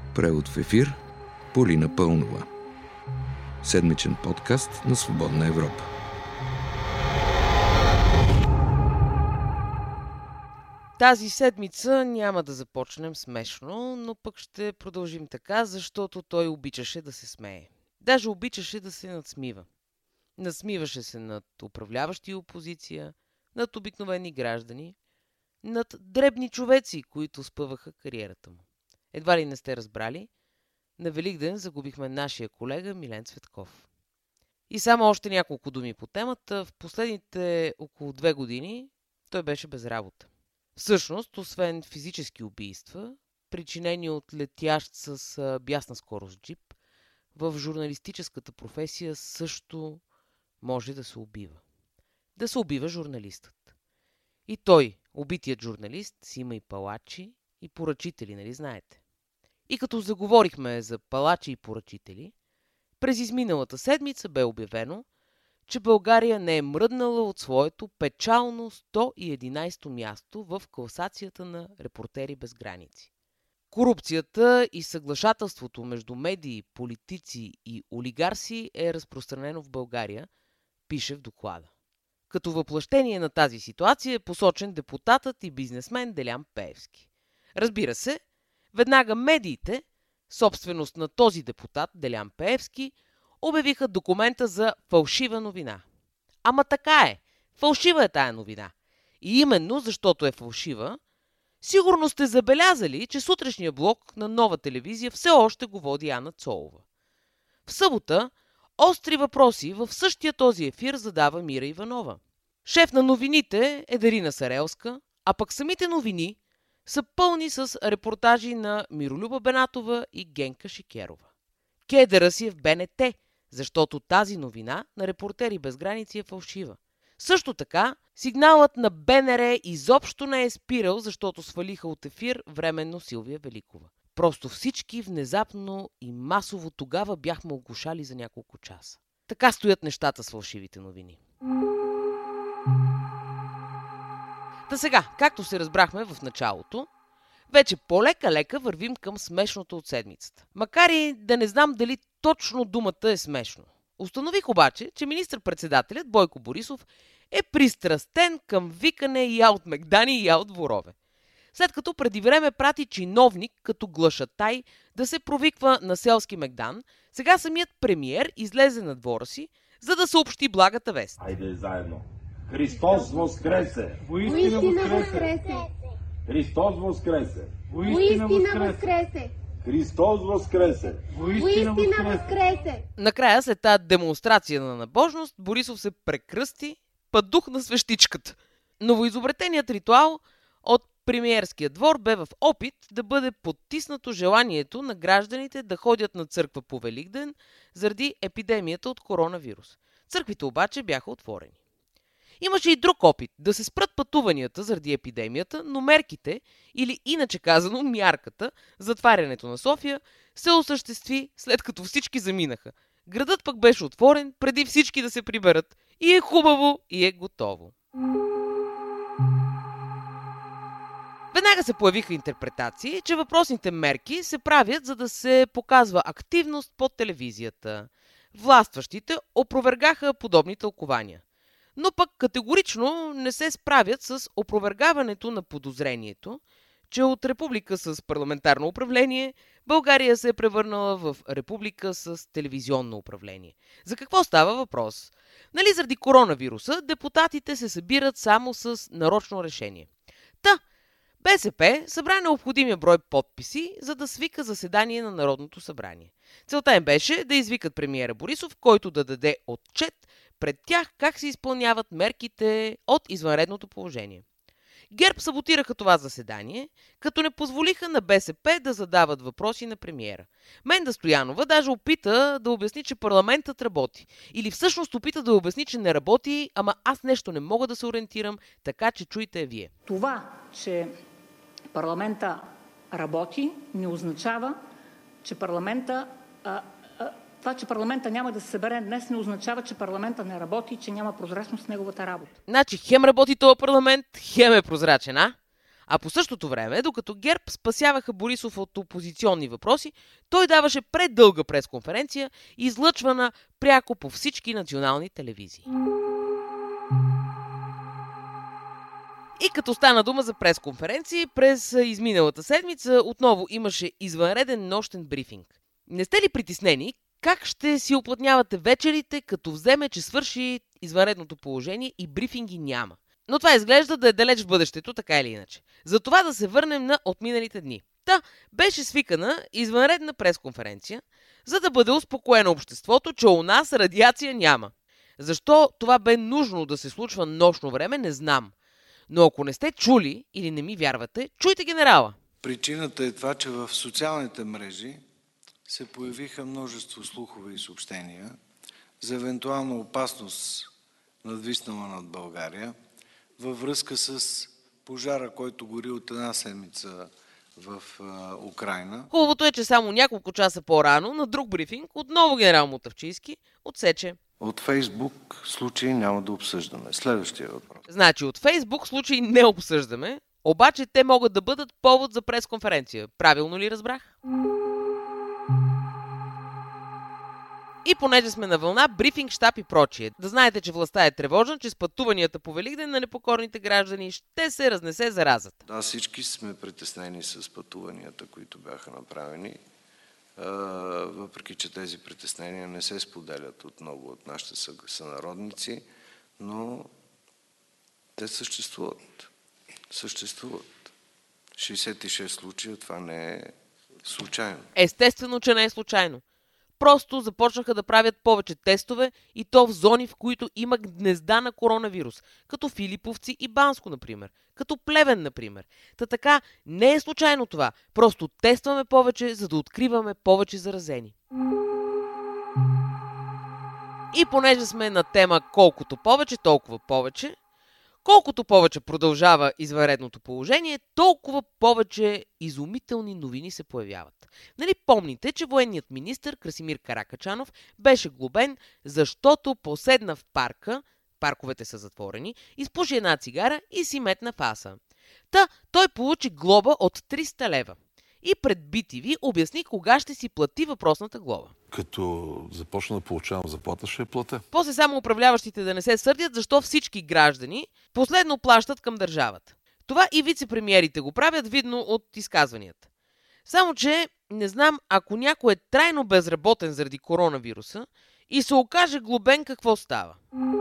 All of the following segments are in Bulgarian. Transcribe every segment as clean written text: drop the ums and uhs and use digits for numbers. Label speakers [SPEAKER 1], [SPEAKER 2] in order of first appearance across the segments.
[SPEAKER 1] Превод в ефир Полина Пълнова. Седмичен подкаст на Свободна Европа.
[SPEAKER 2] Тази седмица няма да започнем смешно, но пък ще продължим така, защото той обичаше да се смее. Даже обичаше да се надсмива. Насмиваше се над управляващи опозиция, над обикновени граждани, над дребни човеци, които спъваха кариерата му. Едва ли не сте разбрали? На Великден загубихме нашия колега Милен Цветков. И само още няколко думи по темата. В последните около 2 години той беше без работа. Всъщност, освен физически убийства, причинени от летящ с бясна скорост джип, в журналистическата професия също може да се убива. Да се убива журналистът. И той, убитият журналист, си има и палачи, и поръчители, нали знаете? И като заговорихме за палачи и поръчители, през изминалата седмица бе обявено, че България не е мръднала от своето печално 111-то място в класацията на Репортери без граници. Корупцията и съглашателството между медии, политици и олигарси е разпространено в България, пише в доклада. Като въплъщение на тази ситуация е посочен депутатът и бизнесмен Делян Пеевски. Разбира се, веднага медиите, собственост на този депутат Делян Пеевски, обявиха документа за фалшива новина. Ама така е, фалшива е тая новина. И именно защото е фалшива, сигурно сте забелязали, че сутрешния блок на Нова телевизия все още го води Ана Цолова. В събота остри въпроси в същия този ефир задава Мира Иванова. Шеф на новините е Дарина Сарелска, а пък самите новини са пълни с репортажи на Миролюба Бенатова и Генка Шикерова. Кедъра си е в БНТ, защото тази новина на Репортери без граници е фалшива. Също така, сигналът на БНР изобщо не е спирал, защото свалиха от ефир временно Силвия Великова. Просто всички внезапно и масово тогава бяхме оглушали за няколко часа. Така стоят нещата с фалшивите новини. Та сега, както се разбрахме в началото, вече полека-лека вървим към смешното от седмицата. Макар и да не знам дали точно думата е смешно. Установих обаче, че министър-председателят Бойко Борисов е пристрастен към викане я от мегдани, я от дворове. След като преди време прати чиновник като глашатай да се провиква на селски мегдан, сега самият премиер излезе на двора си, за да съобщи благата вест.
[SPEAKER 3] Хайде заедно! Христос воскресе!
[SPEAKER 4] Воистина воскресе!
[SPEAKER 3] Христос воскресе!
[SPEAKER 4] Воистина воскресе!
[SPEAKER 3] Христос воскресе!
[SPEAKER 4] Воистина воскресе!
[SPEAKER 2] Накрая, след тази демонстрация на набожност, Борисов се прекръсти, падух на свещичката. Новоизобретеният ритуал от премиерския двор бе в опит да бъде подтиснато желанието на гражданите да ходят на църква по Великден заради епидемията от коронавирус. Църквите обаче бяха отворени. Имаше и друг опит да се спрат пътуванията заради епидемията, но мерките, или иначе казано мярката, затварянето на София, се осъществи след като всички заминаха. Градът пък беше отворен преди всички да се приберат. И е хубаво, и е готово. Веднага се появиха интерпретации, че въпросните мерки се правят, за да се показва активност по телевизията. Властващите опровергаха подобни тълкования. Но пък категорично не се справят с опровергаването на подозрението, че от република с парламентарно управление България се е превърнала в република с телевизионно управление. За какво става въпрос? Нали заради коронавируса депутатите се събират само с нарочно решение. Та, БСП събра необходимия брой подписи, за да свика заседание на Народното събрание. Целта им беше да извикат премиера Борисов, който да даде отчет пред тях как се изпълняват мерките от извънредното положение. ГЕРБ саботираха това заседание, като не позволиха на БСП да задават въпроси на премиера. Менда Стоянова даже опита да обясни, че парламентът работи. Или всъщност опита да обясни, че не работи, ама аз нещо не мога да се ориентирам, така че чуйте вие.
[SPEAKER 5] Това, че парламента работи, не означава, че това, че парламента няма да се събере днес, не означава, че парламента не работи и че няма прозрачност в неговата работа.
[SPEAKER 2] Значи хем работи този парламент, хем е прозрачен, а? А по същото време, докато ГЕРБ спасяваха Борисов от опозиционни въпроси, той даваше преддълга пресконференция, излъчвана пряко по всички национални телевизии. И като стана дума за пресконференции, през изминалата седмица отново имаше извънреден нощен брифинг. Не сте ли притеснени как ще си оплътнявате вечерите, като вземе, че свърши извънредното положение и брифинги няма? Но това изглежда да е далеч в бъдещето, така или иначе. Затова да се върнем на отминалите дни. Беше свикана извънредна пресконференция, за да бъде успокоено обществото, че у нас радиация няма. Защо това бе нужно да се случва нощно време, не знам. Но ако не сте чули или не ми вярвате, чуйте генерала.
[SPEAKER 6] Причината е това, че в социалните мрежи се появиха множество слухове и съобщения за евентуална опасност, надвиснала над България, във връзка с пожара, който гори от една седмица в Украйна.
[SPEAKER 2] Хубавото е, че само няколко часа по-рано на друг брифинг отново генерал Мутафчийски отсече.
[SPEAKER 6] От Фейсбук случаи няма да обсъждаме. Следващия въпрос.
[SPEAKER 2] Значи от Фейсбук случаи не обсъждаме, обаче те могат да бъдат повод за пресконференция. Правилно ли разбрах? И понеже сме на вълна, брифинг, щаб и прочие. Да знаете, че властта е тревожна, че с пътуванията по Великден на непокорните граждани ще се разнесе заразата.
[SPEAKER 6] Да, всички сме притеснени с пътуванията, които бяха направени. Въпреки че тези притеснения не се споделят от много от нашите сънародници, но те съществуват. 66 случая, това не е случайно.
[SPEAKER 2] Естествено, че не е случайно. Просто започнаха да правят повече тестове и то в зони, в които има гнезда на коронавирус, като Филиповци и Банско, например, като Плевен, например. Така не е случайно това, просто тестваме повече, за да откриваме повече заразени. И понеже сме на тема колкото повече, толкова повече, колкото повече продължава извънредното положение, толкова повече изумителни новини се появяват. Нали помните, че военният министър Красимир Каракачанов беше глобен, защото поседна в парка, парковете са затворени, изпуши една цигара и си метна в аса. Той получи глоба от 300 лева. И пред BTV обясни кога ще си плати въпросната глоба.
[SPEAKER 7] Като започна да получавам заплата, ще я платя.
[SPEAKER 2] После само управляващите да не се сърдят, защо всички граждани последно плащат към държавата. Това и вице-премиерите го правят, видно от изказванията. Само че не знам, ако някой е трайно безработен заради коронавируса и се окаже глобен, какво става.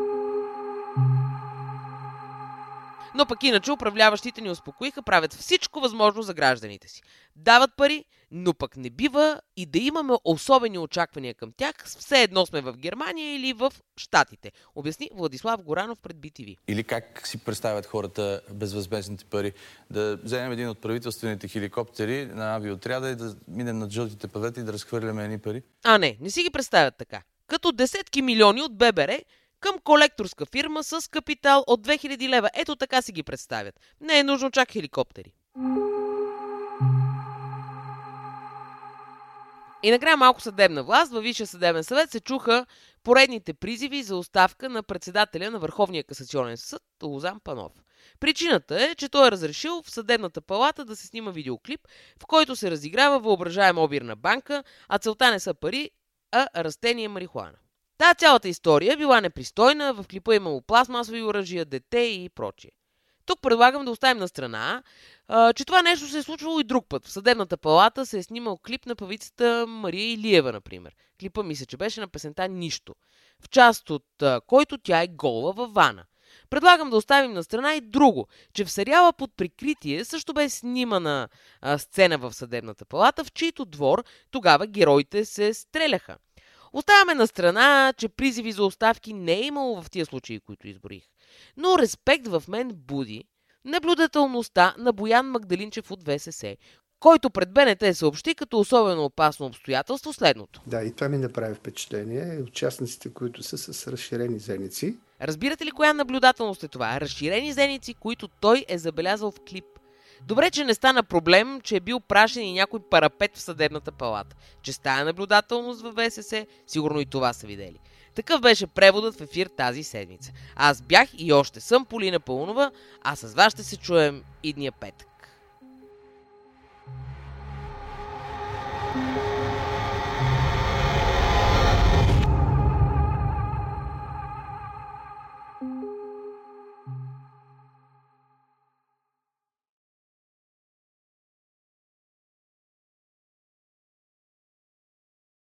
[SPEAKER 2] Но пък иначе управляващите ни успокоиха, правят всичко възможно за гражданите си. Дават пари, но пък не бива и да имаме особени очаквания към тях, все едно сме в Германия или в Щатите, обясни Владислав Горанов пред BTV.
[SPEAKER 8] Или как си представят хората безвъзмездните пари? Да вземем един от правителствените хеликоптери на авиоотряда и да минем над жълтите павета и да разхвърляме едни пари? Не си ги представят така. Като десетки милиони от ББР към колекторска фирма с капитал от 2000 лева. Ето така си ги представят. Не е нужно чак хеликоптери. И накрая малко съдебна власт. Във Висшия съдебен съвет се чуха поредните призиви за оставка на председателя на Върховния касационен съд Лозан Панов. Причината е, че той е разрешил в съдебната палата да се снима видеоклип, в който се разиграва въображаем обирна банка, а целта не са пари, а растение марихуана. Цялата история била непристойна, в клипа имало пластмасови оръжия, дете и прочие. Тук предлагам да оставим на страна, че това нещо се е случвало и друг път. В съдебната палата се е снимал клип на певицата Мария Илиева, например. Клипа мисля, че беше на песента "Нищо", в част от който тя е гола във вана. Предлагам да оставим на страна и друго, че в сериала "Под прикритие" също бе снимана сцена в съдебната палата, в чийто двор тогава героите се стреляха. Оставяме на страна, че призиви за оставки не е имало в тия случаи, които изборих. Но респект в мен буди наблюдателността на Боян Магдалинчев от ВСС, който пред БНТ съобщи като особено опасно обстоятелство следното.
[SPEAKER 9] Да, и това ми направи впечатление. Участниците, които са с разширени зеници.
[SPEAKER 2] Разбирате ли коя наблюдателност е това? Разширени зеници, които той е забелязал в клип. Добре, че не стана проблем, че е бил прашен и някой парапет в съдебната палата. Че стая наблюдателност във ВСС, сигурно и това са видели. Такъв беше преводът в ефир тази седмица. Аз бях и още съм Полина Паунова, а с вас ще се чуем идния петък.